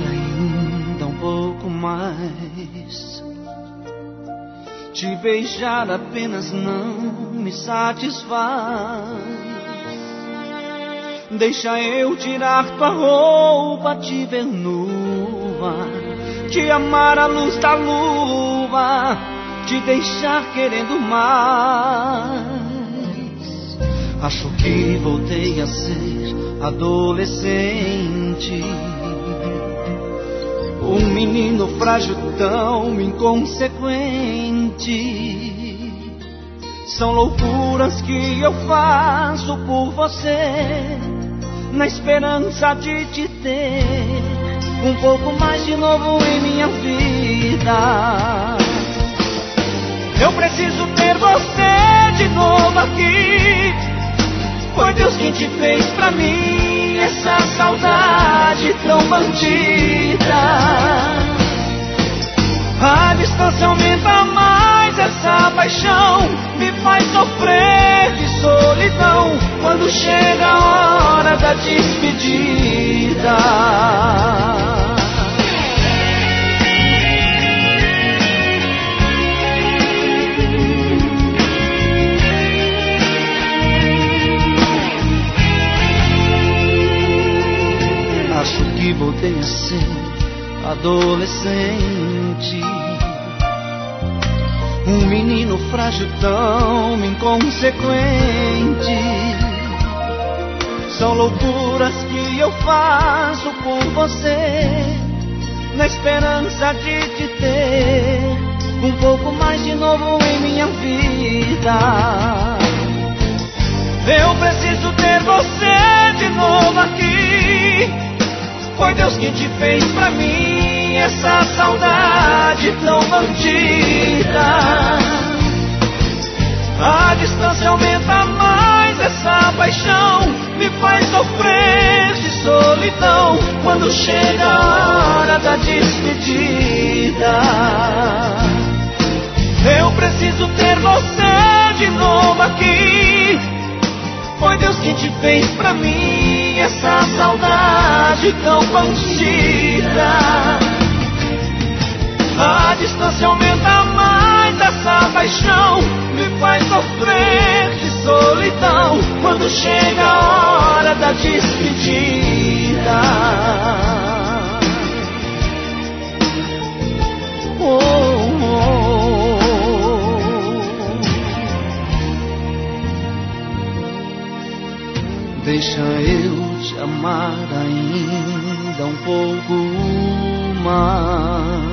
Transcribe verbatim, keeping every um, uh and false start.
ainda um pouco mais. Te beijar apenas não me satisfaz. Deixa eu tirar tua roupa, te ver nua, te amar à luz da lua, te deixar querendo mais. Acho que voltei a ser adolescente, um menino frágil tão inconsequente. São loucuras que eu faço por você, na esperança de te ter um pouco mais de novo em minha vida. Eu preciso ter você de novo aqui. Foi Deus quem te fez pra mim, essa saudade tão bandida. A distância aumenta mais, essa paixão me faz sofrer de solidão quando chega a hora da despedida. Acho que voltei a ser adolescente, um menino frágil tão inconsequente. São loucuras que eu faço por você, na esperança de te ter um pouco mais de novo em minha vida. Eu preciso ter você de novo aqui. Foi Deus quem te fez pra mim, essa saudade tão bandida. A distância aumenta mais, essa paixão me faz sofrer de solidão quando chega a hora da despedida. Eu preciso ter você de novo aqui. Foi Deus quem te fez pra mim, essa saudade tão bandida. A distância aumenta mais, essa paixão me faz sofrer de solidão quando chega a hora da despedida. Oh, oh. Deixa eu te amar ainda um pouco mais.